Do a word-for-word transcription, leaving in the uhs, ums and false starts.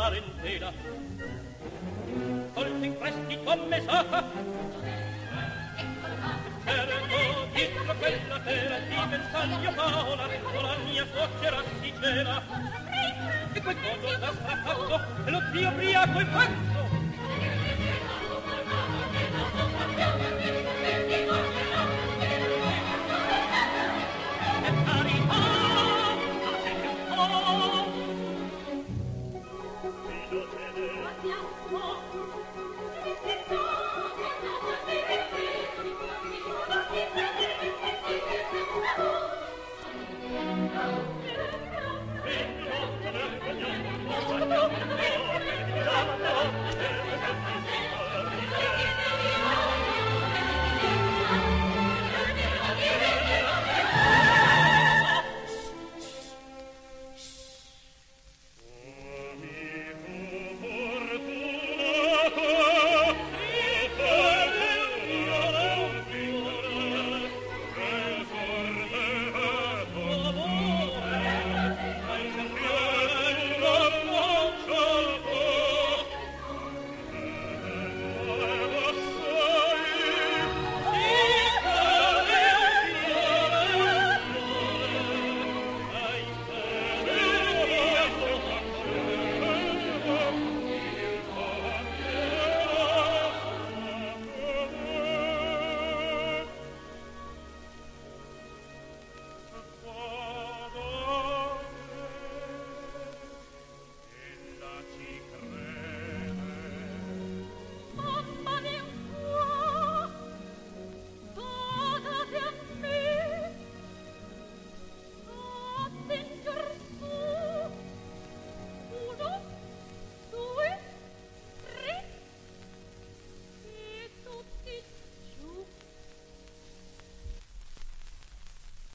parentela. Colto in prestito a mesata, certo dietro quella tela di Bersaglio Paola, con la mia suocera si cela. E quel coso da strapazzo, e lo zio briaco e pazzo. Oh